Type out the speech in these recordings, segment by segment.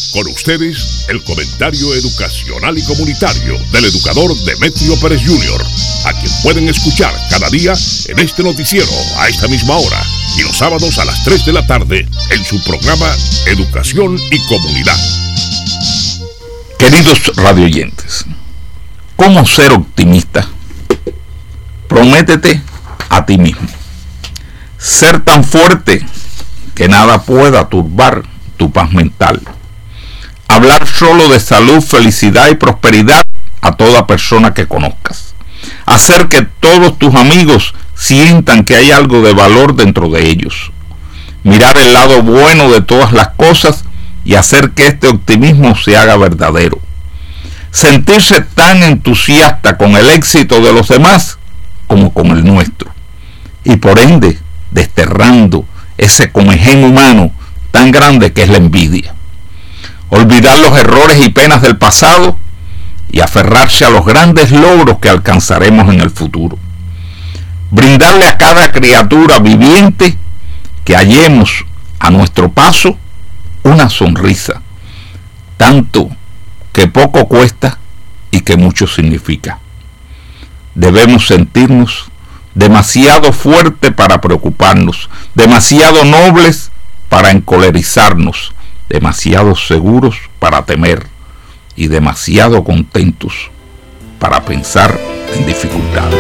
Con ustedes, el comentario educacional y comunitario del educador Demetrio Pérez Jr., a quien pueden escuchar cada día en este noticiero a esta misma hora y los sábados a las 3 de la tarde en su programa Educación y Comunidad. Queridos radioyentes, ¿cómo ser optimista? Prométete a ti mismo ser tan fuerte que nada pueda turbar tu paz mental. Hablar solo de salud, felicidad y prosperidad a toda persona que conozcas. Hacer que todos tus amigos sientan que hay algo de valor dentro de ellos. Mirar el lado bueno de todas las cosas y hacer que este optimismo se haga verdadero. Sentirse tan entusiasta con el éxito de los demás como con el nuestro. Y por ende, desterrando ese comején humano tan grande que es la envidia. Olvidar los errores y penas del pasado y aferrarse a los grandes logros que alcanzaremos en el futuro. Brindarle a cada criatura viviente que hallemos a nuestro paso una sonrisa, tanto que poco cuesta y que mucho significa. Debemos sentirnos demasiado fuertes para preocuparnos, demasiado nobles para encolerizarnos, demasiado seguros para temer y demasiado contentos para pensar en dificultades.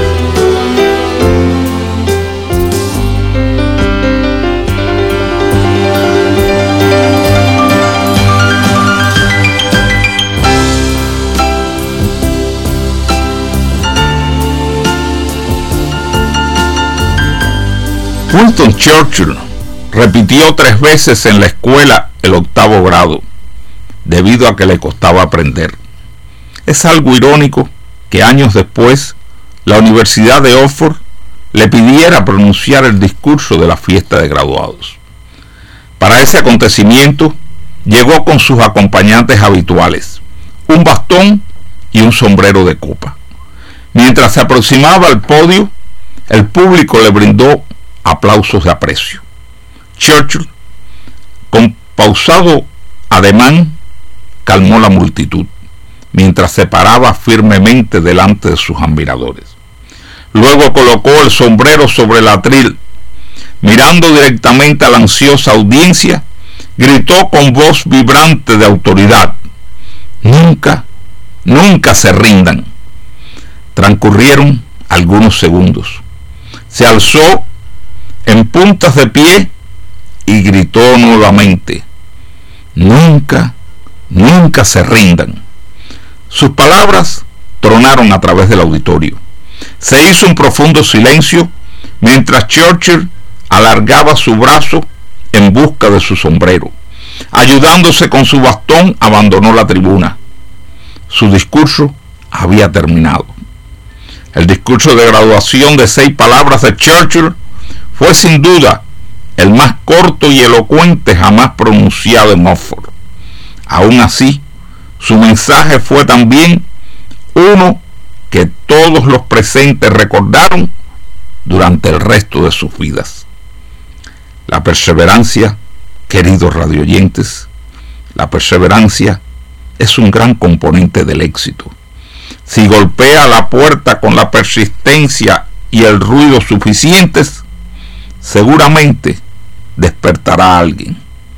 Winston Churchill repitió 3 veces en la escuela el 8º grado, debido a que le costaba aprender. Es algo irónico que años después la Universidad de Oxford le pidiera pronunciar el discurso de la fiesta de graduados. Para ese acontecimiento llegó con sus acompañantes habituales, un bastón y un sombrero de copa. Mientras se aproximaba al podio, el público le brindó aplausos de aprecio. Churchill, con pausado ademán, calmó la multitud, mientras se paraba firmemente delante de sus admiradores. Luego colocó el sombrero sobre el atril. Mirando directamente a la ansiosa audiencia, gritó con voz vibrante de autoridad: «Nunca, nunca se rindan». Transcurrieron algunos segundos. Se alzó en puntas de pie y gritó nuevamente: «Nunca, nunca se rindan». Sus palabras tronaron a través del auditorio. Se hizo un profundo silencio mientras Churchill alargaba su brazo en busca de su sombrero. Ayudándose con su bastón, abandonó la tribuna. Su discurso había terminado. El discurso de graduación de 6 palabras de Churchill fue sin duda el más corto y elocuente jamás pronunciado en Oxford. Aún así, su mensaje fue también uno que todos los presentes recordaron durante el resto de sus vidas. La perseverancia, queridos radioyentes, la perseverancia es un gran componente del éxito. Si golpea la puerta con la persistencia y el ruido suficientes, seguramente despertará a alguien.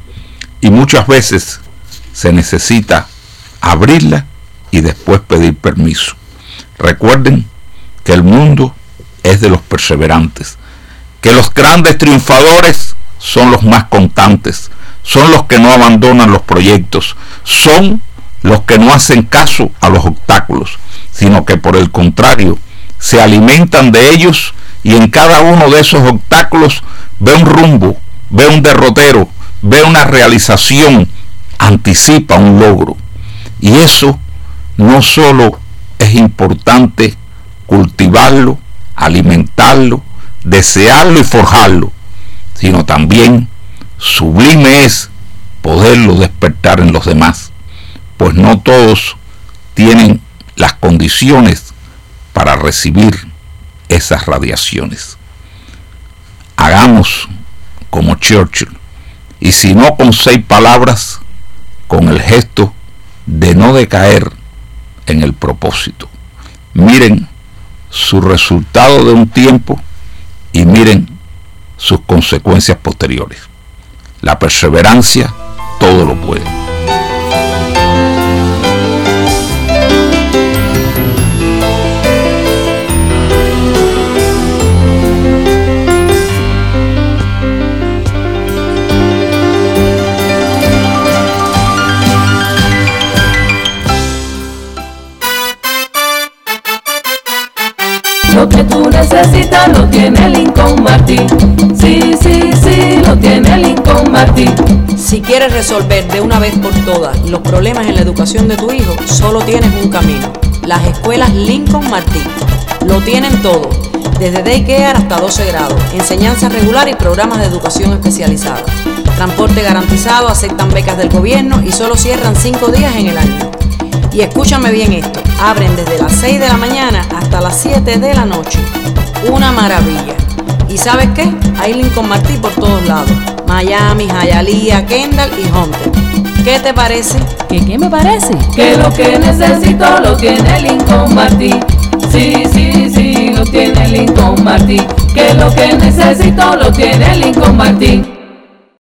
Y muchas veces se necesita abrirla y después pedir permiso. Recuerden que el mundo es de los perseverantes, que los grandes triunfadores son los más constantes, son los que no abandonan los proyectos, son los que no hacen caso a los obstáculos, sino que por el contrario se alimentan de ellos y en cada uno de esos obstáculos ve un rumbo, ve un derrotero, ve una realización, anticipa un logro. Y eso no solo es importante cultivarlo, alimentarlo, desearlo y forjarlo, sino también sublime es poderlo despertar en los demás, pues no todos tienen las condiciones para recibir esas radiaciones. Hagamos como Churchill, y si no con 6 palabras, con con el gesto de no decaer en el propósito. Miren su resultado de un tiempo y miren sus consecuencias posteriores. La perseverancia todo lo puede. Lo que tú necesitas lo tiene Lincoln Martin. Sí, sí, sí, lo tiene Lincoln Martin. Si quieres resolver de una vez por todas los problemas en la educación de tu hijo, solo tienes un camino: las escuelas Lincoln Martin. Lo tienen todo, desde daycare hasta 12 grados, enseñanza regular y programas de educación especializada. Transporte garantizado, aceptan becas del gobierno y solo cierran 5 días en el año. Y escúchame bien esto, abren desde las 6 de la mañana hasta las 7 de la noche. Una maravilla. ¿Y sabes qué? Hay Lincoln Martin por todos lados: Miami, Hialeah, Kendall y Hunter. ¿Qué te parece? ¿Qué me parece? Que lo que necesito lo tiene Lincoln Martin. Sí, sí, sí, lo tiene Lincoln Martin. Que lo que necesito lo tiene Lincoln Martin.